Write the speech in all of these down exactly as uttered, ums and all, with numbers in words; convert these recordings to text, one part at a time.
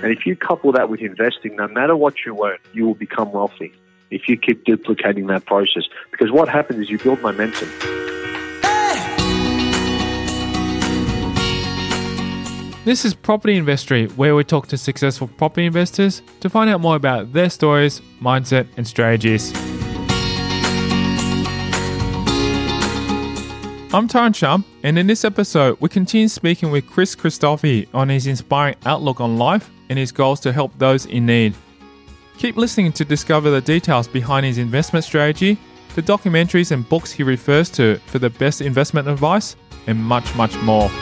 And if you couple that with investing, no matter what you earn, you will become wealthy if you keep duplicating that process. Because what happens is you build momentum. This is Property Investory, where we talk to successful property investors to find out more about their stories, mindset, and strategies. I'm Taran Shum, and in this episode, we continue speaking with Chris Christofi on his inspiring outlook on life and his goals to help those in need. Keep listening to discover the details behind his investment strategy, the documentaries and books he refers to for the best investment advice, and much, much more.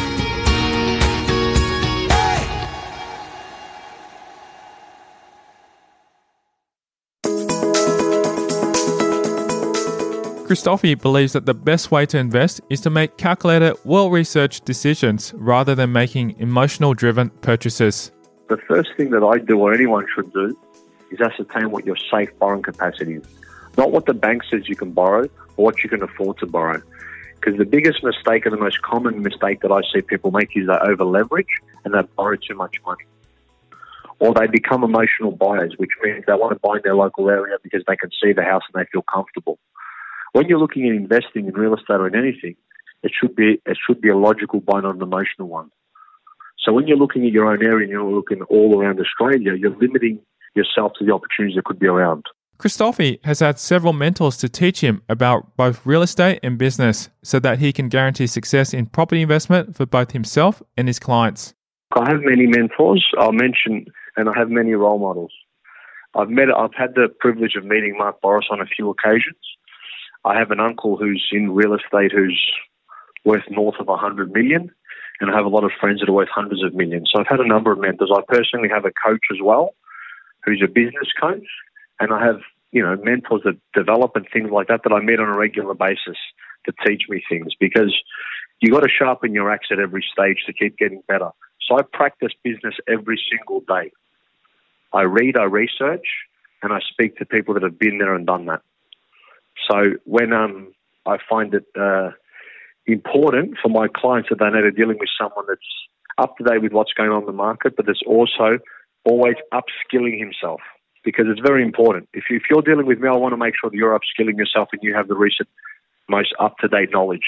Christofi believes that the best way to invest is to make calculated, well-researched decisions rather than making emotional-driven purchases. The first thing that I do, or anyone should do, is ascertain what your safe borrowing capacity is. Not what the bank says you can borrow, or what you can afford to borrow. Because the biggest mistake and the most common mistake that I see people make is they over-leverage and they borrow too much money. Or they become emotional buyers, which means they want to buy in their local area because they can see the house and they feel comfortable. When you're looking at investing in real estate or in anything, it should be it should be a logical buy, not an emotional one. So when you're looking at your own area and you're looking all around Australia, you're limiting yourself to the opportunities that could be around. Christofi has had several mentors to teach him about both real estate and business so that he can guarantee success in property investment for both himself and his clients. I have many mentors, I'll mention, and I have many role models. I've met, I've had the privilege of meeting Mark Boris on a few occasions. I have an uncle who's in real estate who's worth north of one hundred million, and I have a lot of friends that are worth hundreds of millions. So I've had a number of mentors. I personally have a coach as well, who's a business coach, and I have, you know, mentors that develop and things like that that I meet on a regular basis to teach me things, because you got to sharpen your axe at every stage to keep getting better. So I practice business every single day. I read, I research, and I speak to people that have been there and done that. So when um, I find it uh, important for my clients that they know they're dealing with someone that's up to date with what's going on in the market, but that's also always upskilling himself, because it's very important. If, you, if you're dealing with me, I want to make sure that you're upskilling yourself and you have the recent, most up-to-date knowledge.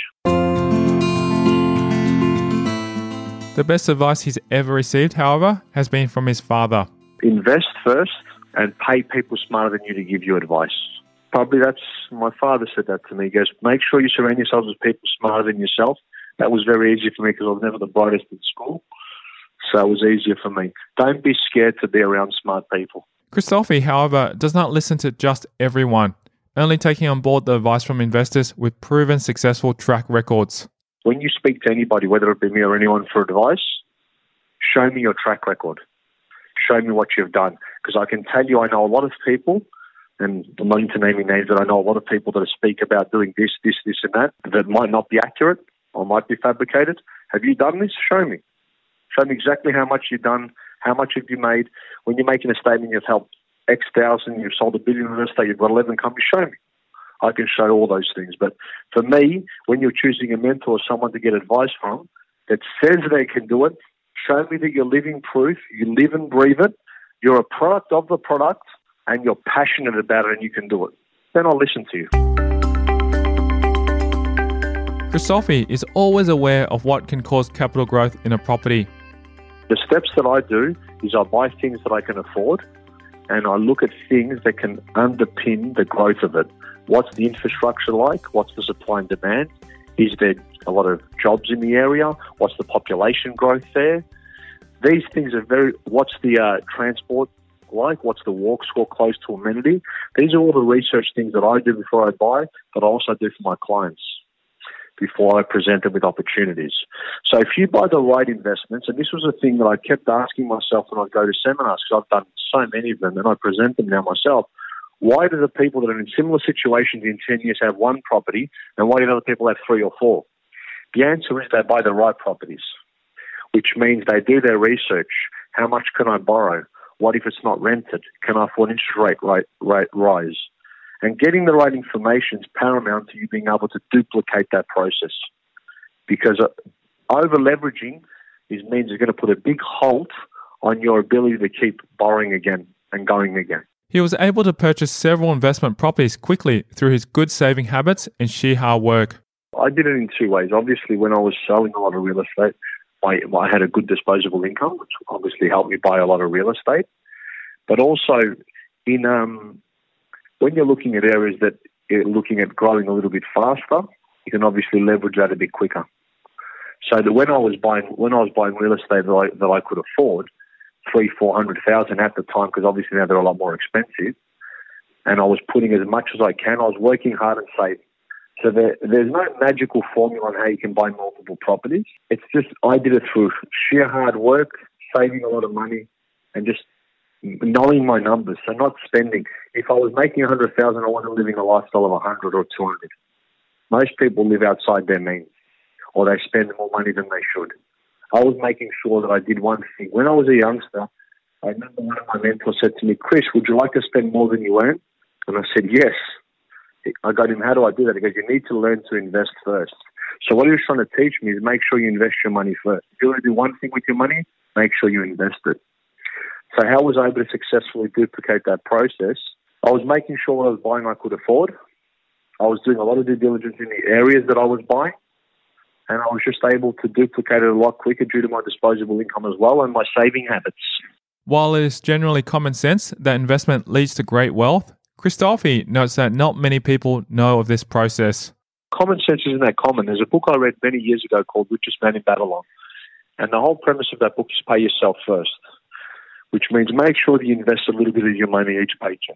The best advice he's ever received, however, has been from his father. Invest first and pay people smarter than you to give you advice. Probably that's, my father said that to me. He goes, make sure you surround yourselves with people smarter than yourself. That was very easy for me because I was never the brightest at school. So it was easier for me. Don't be scared to be around smart people. Christofi, however, does not listen to just everyone, only taking on board the advice from investors with proven successful track records. When you speak to anybody, whether it be me or anyone for advice, show me your track record. Show me what you've done. Because I can tell you I know a lot of people, and I'm not into naming names, but I know a lot of people that speak about doing this, this, this and that, that might not be accurate or might be fabricated. Have you done this? Show me. Show me exactly how much you've done, how much have you made. When you're making a statement, you've helped X thousand, you've sold a billion in real estate, you've got eleven companies, show me. I can show all those things. But for me, when you're choosing a mentor or someone to get advice from that says they can do it, show me that you're living proof, you live and breathe it, you're a product of the product, and you're passionate about it and you can do it. Then I'll listen to you. Christofi is always aware of what can cause capital growth in a property. The steps that I do is I buy things that I can afford, and I look at things that can underpin the growth of it. What's the infrastructure like? What's the supply and demand? Is there a lot of jobs in the area? What's the population growth there? These things are very, what's the uh, transport like? What's the walk score close to amenity? These are all the research things that I do before I buy, but I also do for my clients before I present them with opportunities. So if you buy the right investments, and this was a thing that I kept asking myself when I go to seminars, because I've done so many of them and I present them now myself, why do the people that are in similar situations in ten years have one property, and why do other people have three or four? The answer is they buy the right properties, which means they do their research. How much can I borrow? What if it's not rented? Can I afford interest rate, rate, rate rise? And getting the right information is paramount to you being able to duplicate that process. Because over-leveraging is, means you're going to put a big halt on your ability to keep borrowing again and going again. He was able to purchase several investment properties quickly through his good saving habits and sheer hard work. I did it in two ways. Obviously, when I was selling a lot of real estate, I, I had a good disposable income, which obviously helped me buy a lot of real estate. But also, in um, when you're looking at areas that you're looking at growing a little bit faster, you can obviously leverage that a bit quicker. So that when I was buying when I was buying real estate that I, that I could afford, three, four hundred thousand at the time, because obviously now they're a lot more expensive, and I was putting as much as I can. I was working hard and saving. So there, there's no magical formula on how you can buy multiple properties. It's just I did it through sheer hard work, saving a lot of money, and just knowing my numbers. So not spending. If I was making one hundred thousand, I wasn't living a lifestyle of one hundred or two hundred. Most people live outside their means, or they spend more money than they should. I was making sure that I did one thing. When I was a youngster, I remember one of my mentors said to me, "Chris, would you like to spend more than you earn?" And I said, yes. I got him, how do I do that? He goes, you need to learn to invest first. So what he was trying to teach me is make sure you invest your money first. If you want to do one thing with your money, make sure you invest it. So how was I able to successfully duplicate that process? I was making sure what I was buying I could afford. I was doing a lot of due diligence in the areas that I was buying. And I was just able to duplicate it a lot quicker due to my disposable income as well and my saving habits. While it is generally common sense that investment leads to great wealth, Christofy notes that not many people know of this process. Common sense isn't that common. There's a book I read many years ago called Richest Man in Babylon. And the whole premise of that book is pay yourself first, which means make sure that you invest a little bit of your money each paycheck.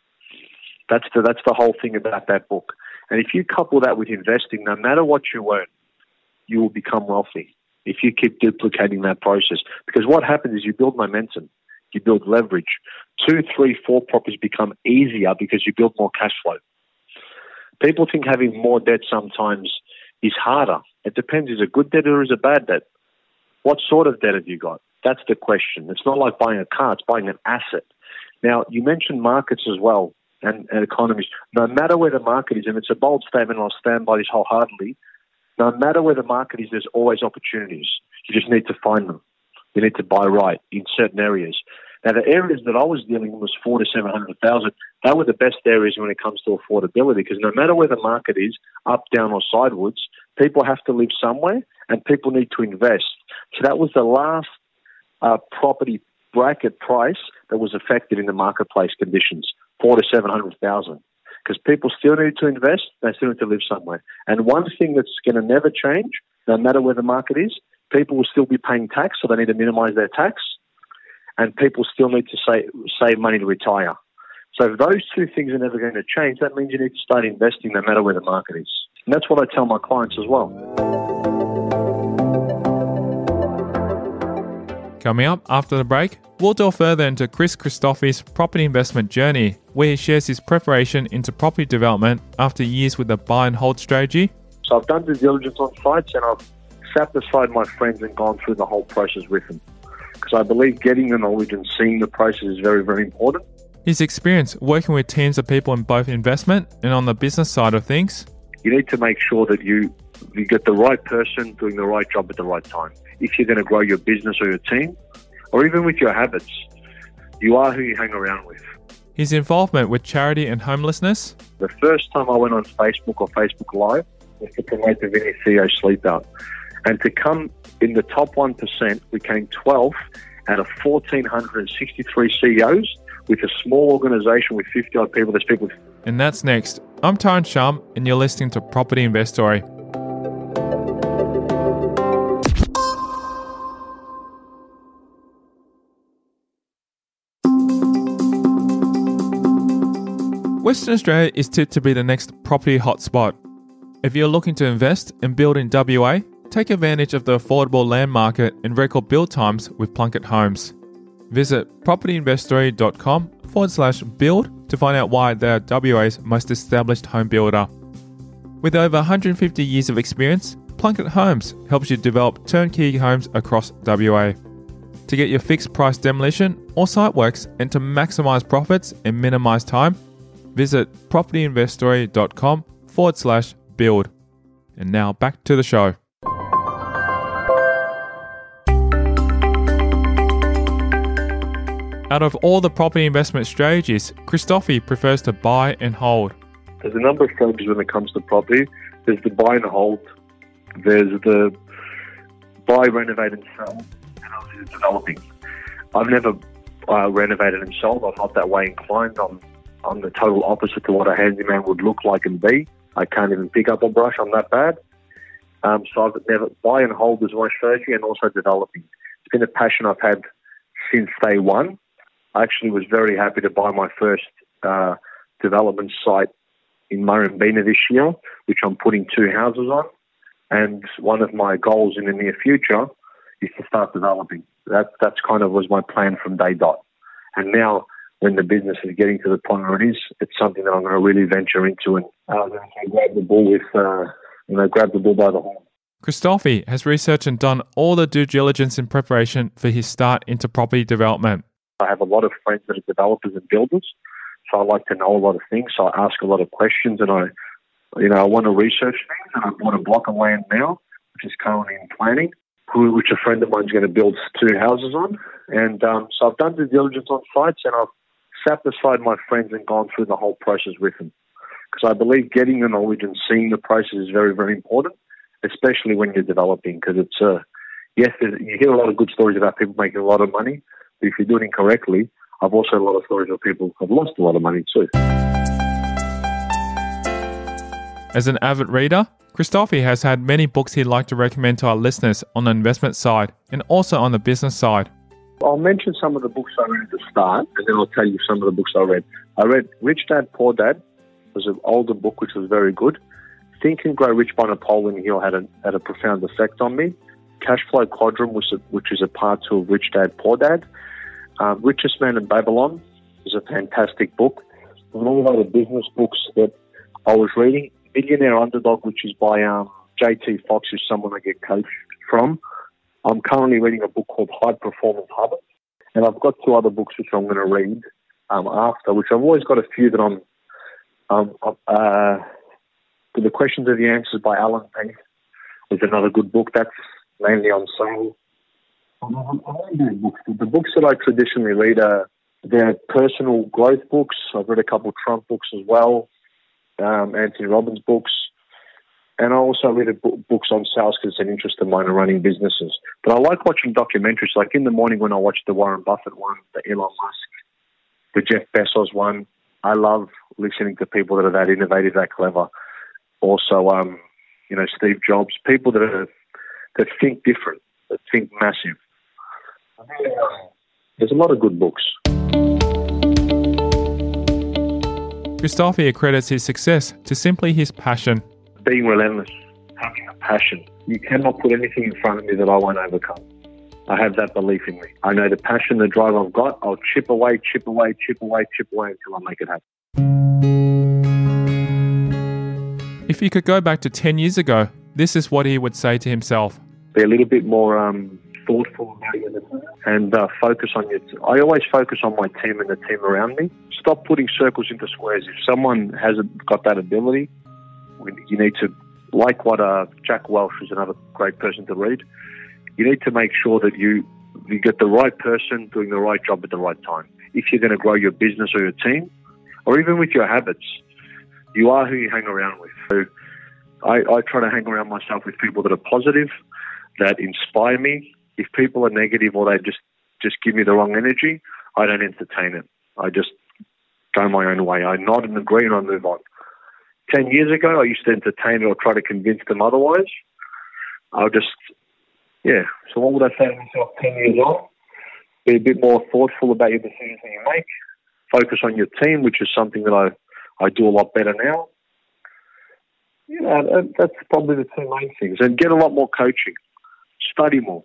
That's the, that's the whole thing about that book. And if you couple that with investing, no matter what you earn, you will become wealthy if you keep duplicating that process. Because what happens is you build momentum, you build leverage. Two, three, four properties become easier because you build more cash flow. People think having more debt sometimes is harder. It depends, is it good debt or is it bad debt? What sort of debt have you got? That's the question. It's not like buying a car, it's buying an asset. Now, you mentioned markets as well and, and economies. No matter where the market is, and it's a bold statement, I'll stand by this wholeheartedly, no matter where the market is, there's always opportunities. You just need to find them. You need to buy right in certain areas. Now, the areas that I was dealing with was four to seven hundred thousand. They were the best areas when it comes to affordability, because no matter where the market is, up, down, or sideways, people have to live somewhere, and people need to invest. So that was the last uh, property bracket price that was affected in the marketplace conditions, four to seven hundred thousand. Because people still need to invest, they still need to live somewhere. And one thing that's going to never change, no matter where the market is, people will still be paying tax, so they need to minimize their tax. And people still need to save, save money to retire. So if those two things are never going to change, that means you need to start investing no matter where the market is. And that's what I tell my clients as well. Coming up after the break, we'll delve further into Chris Christofy's property investment journey, where he shares his preparation into property development after years with a buy and hold strategy. So I've done due diligence on sites, and I've sat beside my friends and gone through the whole process with them. Because I believe getting the knowledge and seeing the process is very, very important. His experience working with teams of people in both investment and on the business side of things. You need to make sure that you, you get the right person doing the right job at the right time. If you're going to grow your business or your team, or even with your habits, you are who you hang around with. His involvement with charity and homelessness. The first time I went on Facebook or Facebook Live was to promote the Vinny C E O Sleep Out. And to come in the top one percent, we came twelfth out of one thousand four hundred sixty-three C E Os with a small organisation with fifty odd people. There's people. And that's next. I'm Tyron Shum, and you're listening to Property Investory. Western Australia is tipped to be the next property hotspot. If you're looking to invest and build in W A, take advantage of the affordable land market and record build times with Plunket Homes. Visit propertyinvestory.com forward slash build to find out why they're W A's most established home builder. With over one hundred fifty years of experience, Plunket Homes helps you develop turnkey homes across W A. To get your fixed price demolition or site works and to maximise profits and minimise time, visit propertyinvestory.com forward slash build. And now back to the show. Out of all the property investment strategies, Christofi prefers to buy and hold. There's a number of strategies when it comes to property. There's the buy and hold. There's the buy, renovate and sell. And obviously developing. I've never uh, renovated and sold. I'm not that way inclined. I'm, I'm the total opposite to what a handyman would look like and be. I can't even pick up a brush. I'm that bad. Um, so I've never, buy and hold is my strategy, and also developing. It's been a passion I've had since day one. I actually was very happy to buy my first uh, development site in Murrumbeena this year, which I'm putting two houses on. And one of my goals in the near future is to start developing. That that's kind of was my plan from day dot. And now, when the business is getting to the point where it is, it's something that I'm going to really venture into and uh, grab the bull with, uh, you know, grab the bull by the horn. Christofi has researched and done all the due diligence in preparation for his start into property development. I have a lot of friends that are developers and builders, so I like to know a lot of things. So I ask a lot of questions, and I, you know, I want to research things. And I bought a block of land now, which is currently in planning, which a friend of mine is going to build two houses on. And um, so I've done due diligence on sites, and I've sat beside my friends and gone through the whole process with them, because I believe getting the knowledge and seeing the process is very, very important, especially when you're developing. Because it's uh, yes, you hear a lot of good stories about people making a lot of money. But if you're doing it correctly, I've also heard a lot of stories of people who have lost a lot of money too. As an avid reader, Christofi has had many books he'd like to recommend to our listeners on the investment side and also on the business side. I'll mention some of the books I read at the start, and then I'll tell you some of the books I read. I read Rich Dad, Poor Dad. It was an older book which was very good. Think and Grow Rich by Napoleon Hill had a, had a profound effect on me. Cashflow Quadrant, which, which is a part two of Rich Dad, Poor Dad. Um, Richest Man in Babylon is a fantastic book. And all of other business books that I was reading. Millionaire Underdog, which is by um, J T Fox, who's someone I get coached from. I'm currently reading a book called High Performance Habits. And I've got two other books which I'm going to read um, after, which I've always got a few that I'm... Um, uh, The Questions Are the Answers by Alan Pace is another good book. That's mainly on sale. The books that I traditionally read are they're personal growth books. I've read a couple of Trump books as well, um, Anthony Robbins books, and I also read a book, books on sales because it's an interest of mine in running businesses. But I like watching documentaries. Like in the morning when I watch the Warren Buffett one, the Elon Musk, the Jeff Bezos one. I love listening to people that are that innovative, that clever. Also, um, you know, Steve Jobs, people that are that think different, that think massive. There's a lot of good books. Christofi accredits his success to simply his passion. Being relentless, having a passion. You cannot put anything in front of me that I won't overcome. I have that belief in me. I know the passion, the drive I've got, I'll chip away, chip away, chip away, chip away until I make it happen. If you could go back to ten years ago, this is what he would say to himself. Be a little bit more um, thoughtful about your and uh, focus on your... T- I always focus on my team and the team around me. Stop putting circles into squares. If someone hasn't got that ability, you need to... Like what uh, Jack Welch is another great person to read. You need to make sure that you, you get the right person doing the right job at the right time. If you're going to grow your business or your team, or even with your habits, you are who you hang around with. So I, I try to hang around myself with people that are positive, that inspire me. If people are negative or they just, just give me the wrong energy, I don't entertain it. I just go my own way. I nod and agree and I move on. Ten years ago, I used to entertain it or try to convince them otherwise. I'll just, yeah. So what would I say to myself ten years on? Be a bit more thoughtful about your decisions that you make. Focus on your team, which is something that I, I do a lot better now. You know, that's probably the two main things. And get a lot more coaching. Study more.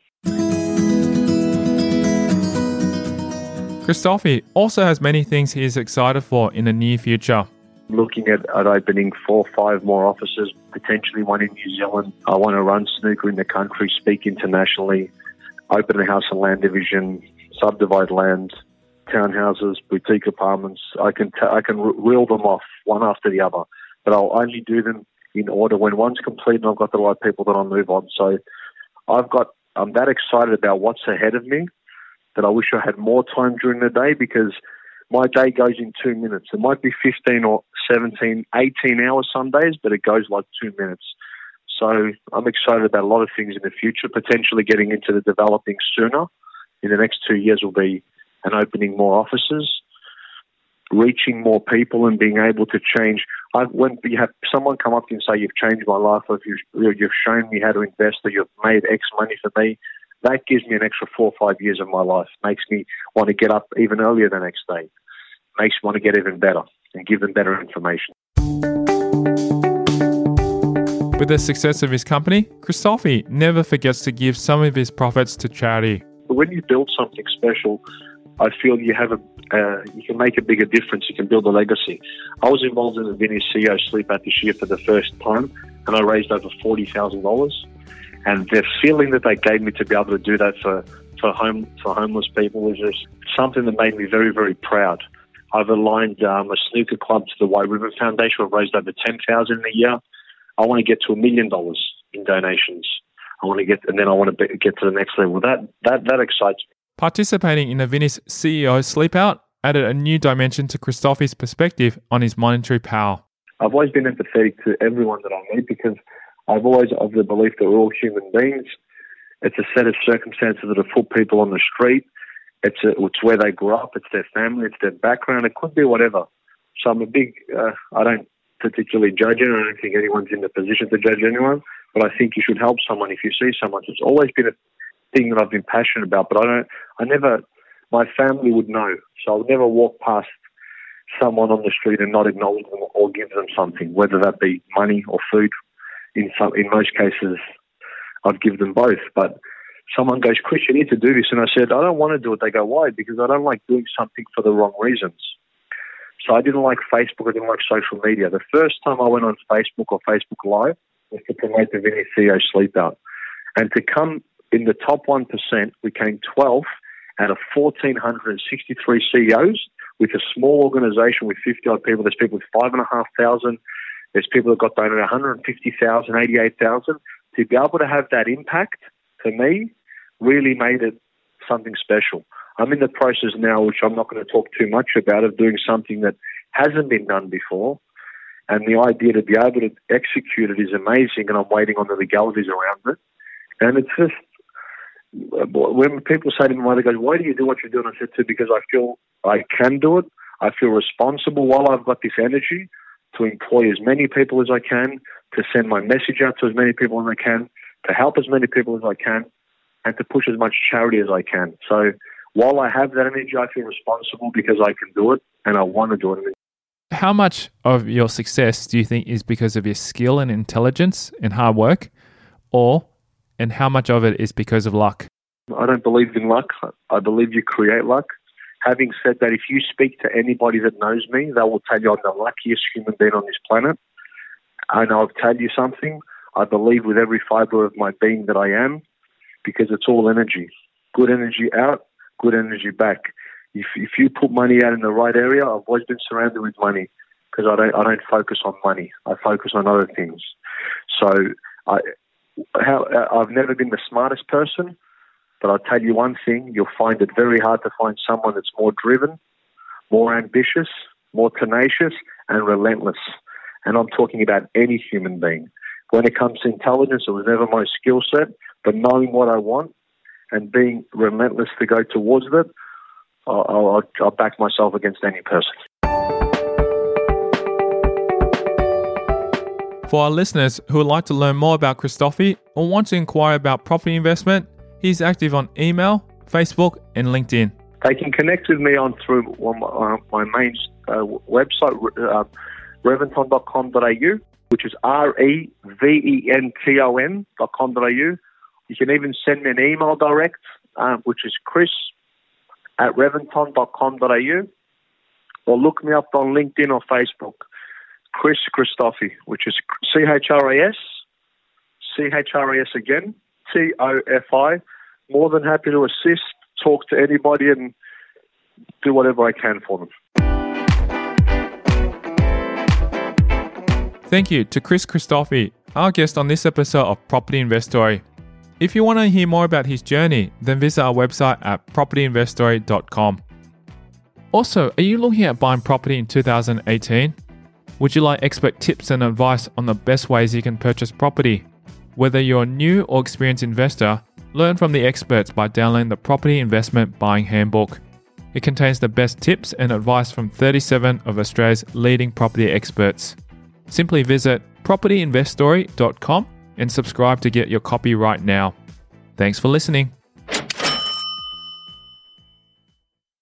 Christofi also has many things he is excited for in the near future. Looking at, at opening four or five more offices, potentially one in New Zealand. I want to run snooker in the country, speak internationally, open a house and land division, subdivide land, townhouses, boutique apartments. I can t- I can reel them off one after the other, but I'll only do them in order. When one's complete and I've got the right people, then I'll move on. So I've got I'm that excited about what's ahead of me that I wish I had more time during the day, because my day goes in two minutes. It might be fifteen or seventeen, eighteen hours some days, but it goes like two minutes. So I'm excited about a lot of things in the future, potentially getting into the developing sooner. In the next two years will be an opening more offices, reaching more people and being able to change. I've, when you have someone come up to you and say, you've changed my life, or if you've, you've shown me how to invest, or you've made X money for me, that gives me an extra four or five years of my life. Makes me want to get up even earlier the next day. Makes me want to get even better and give them better information. With the success of his company, Christofi never forgets to give some of his profits to charity. When you build something special, I feel you have a uh, you can make a bigger difference. You can build a legacy. I was involved in the Vinny's C E O Sleep Out this year for the first time, and I raised over forty thousand dollars. And the feeling that they gave me to be able to do that for for home for homeless people is just something that made me very, very proud. I've aligned um, a snooker club to the White River Foundation. I've raised over ten thousand dollars a year. I want to get to a million dollars in donations. I want to get, and then I want to be, get to the next level. That that that excites me. Participating in the Vinny's C E O Sleep Out added a new dimension to Christofi's perspective on his monetary power. I've always been empathetic to everyone that I meet, because I've always of the belief that we're all human beings. It's a set of circumstances that have put people on the street. It's a, it's where they grew up. It's their family. It's their background. It could be whatever. So I'm a big. Uh, I don't particularly judge it. I don't think anyone's in the position to judge anyone. But I think you should help someone if you see someone. It's always been a thing that I've been passionate about. But I don't. I never. My family would know. So I would never walk past someone on the street and not acknowledge them or give them something, whether that be money or food. In some, in most cases, I'd give them both. But someone goes, "Chris, you need to do this," and I said, "I don't want to do it." They go, "Why?" Because I don't like doing something for the wrong reasons. So I didn't like Facebook. I didn't like social media. The first time I went on Facebook or Facebook Live was to promote the Vinny C E O Sleep Out. And to come in the top one percent, we came twelfth out of one thousand four hundred sixty-three C E Os with a small organization with fifty-odd people. There's people with five thousand five hundred. There's people that got donated one hundred fifty thousand, eighty-eight thousand. To be able to have that impact, for me, really made it something special. I'm in the process now, which I'm not going to talk too much about, of doing something that hasn't been done before. And the idea to be able to execute it is amazing, and I'm waiting on the legalities around it. And it's just, when people say to me, "Mother goes, why do you do what you're doing?" I said, to because I feel I can do it. I feel responsible while I've got this energy to employ as many people as I can, to send my message out to as many people as I can, to help as many people as I can, and to push as much charity as I can. So while I have that energy, I feel responsible because I can do it and I want to do it. How much of your success do you think is because of your skill and intelligence and hard work, or and how much of it is because of luck? I don't believe in luck. I believe you create luck. Having said that, if you speak to anybody that knows me, they will tell you I'm the luckiest human being on this planet. And I'll tell you something, I believe with every fiber of my being that I am, because it's all energy. Good energy out, good energy back. If if you put money out in the right area, I've always been surrounded with money, because I don't I don't focus on money. I focus on other things. So I how I've never been the smartest person, but I'll tell you one thing, you'll find it very hard to find someone that's more driven, more ambitious, more tenacious, and relentless. And I'm talking about any human being. When it comes to intelligence, it was never my skill set, but knowing what I want and being relentless to go towards it, I'll, I'll, I'll back myself against any person. For our listeners who would like to learn more about Christofi or want to inquire about property investment, he's active on email, Facebook, and LinkedIn. They can connect with me on through on my, uh, my main uh, website, uh, reventon dot com dot a u, which is R E V E N T O N dot com dot a u. You can even send me an email direct, uh, which is chris at reventon dot com dot a u, or look me up on LinkedIn or Facebook, Chris Christofi, which is C H R A S, C H R A S again, T O F I. More than happy to assist, talk to anybody, and do whatever I can for them. Thank you to Chris Christofi, our guest on this episode of Property Investory. If you want to hear more about his journey, then visit our website at property invest story dot com. Also, are you looking at buying property in two thousand eighteen? Would you like expert tips and advice on the best ways you can purchase property? Whether you're a new or experienced investor, learn from the experts by downloading the Property Investment Buying Handbook. It contains the best tips and advice from thirty-seven of Australia's leading property experts. Simply visit property invest story dot com and subscribe to get your copy right now. Thanks for listening.